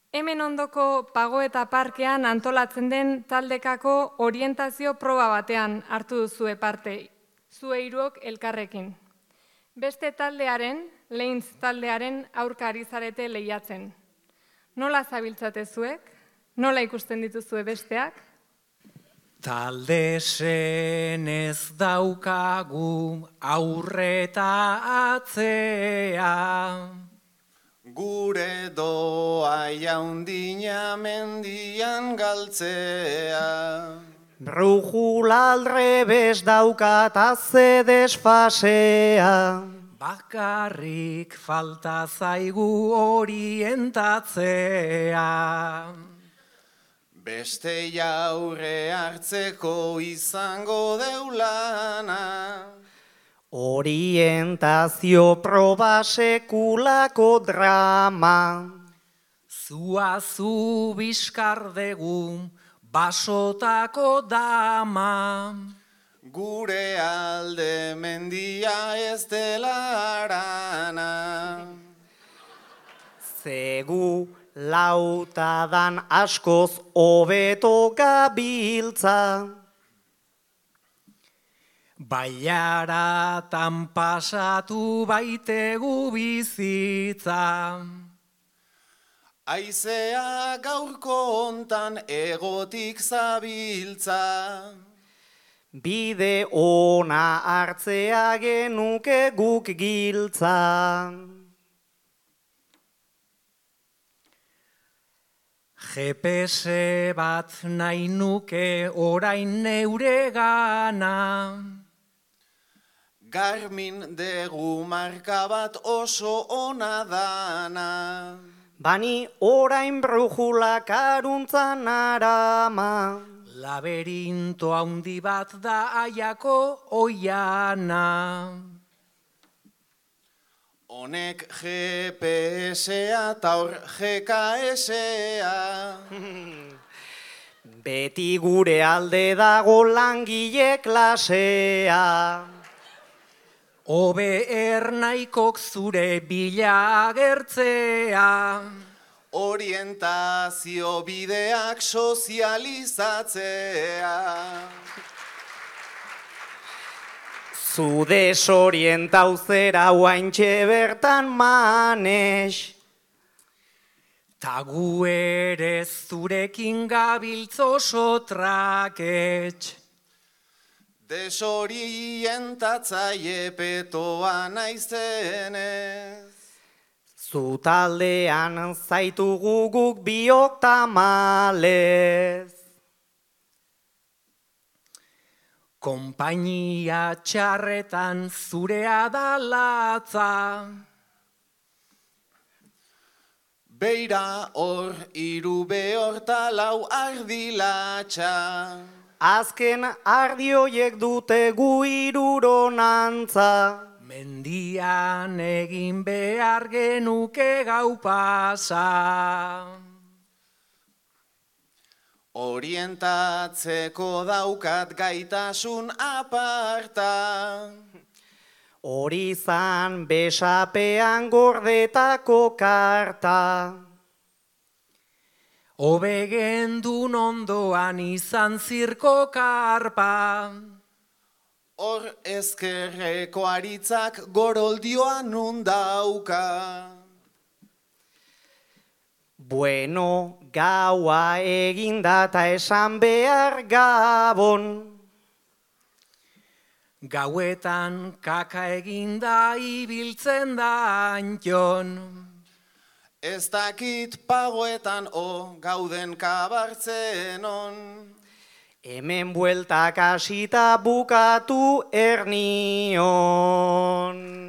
Hemen ondoko Pagoeta Parkean antolatzen den taldekako orientazio proba batean hartu duzue parte, zue hiruok elkarrekin. Beste taldearen, Leintz taldearen aurka ari zarete lehiatzen. Nola zabiltzate zuek? Nola ikusten dituzue besteak? Talde senez daukagu aurreta atzea. Gure doa jaundina mendian galtzea. Brujula aldrebes daukat azze desfasea. Bakarrik falta zaigu orientatzea. Beste jaurre hartzeko izango deulana. Orientazio proba sekulako drama. Zua zu bizkardegu basotako dama. Gure alde mendia ez dela arana. Zegu lautadan askoz hobeto gabiltza. Baiaratan pasatu baitegu bizitza. Aizea gaurko hontan egotik zabiltza. Bide ona hartzea genuke guk giltza. GPS bat nahi nuke orain neure gana. Garmin degu marka bat oso ona dana. Bani orain brujula karuntzan arama. Laberinto handi bat da aiako oiana. Honek GPS-a eta hor GKS-a. Beti gure alde dago langile klasea. Hobe ernaikok zure bila agertzea. Orientazio bideak sozializatzea. Zu desorientau zera oaintxe bertan manes. Ta gu ere zurekin gabiltz oso traketx. Desorientatzaile petoa naizenez. Zu taldean zaitugu guk biok tamalez. Konpainia txarretan zurea da latza. Beira hor, hiru behor ta lau ardilatxa. Azken ardioiek dute gu hiruronantza. Mendian egin behar genuke gau pasa. Orientatzeko daukat gaitasun aparta. Hori zan besapean gordetako karta. Hobe gendun ondoan izan zirko karpa. Hor ezkerreko aritzak goroldioa nun dauka. Bueno, gaua eginda ta esan behar gabon. Gauetan kaka eginda ibiltzen da antxon. Ez dakit pagoetan gauden kabartzen on. Hemen bueltak hasita bukatu ernion.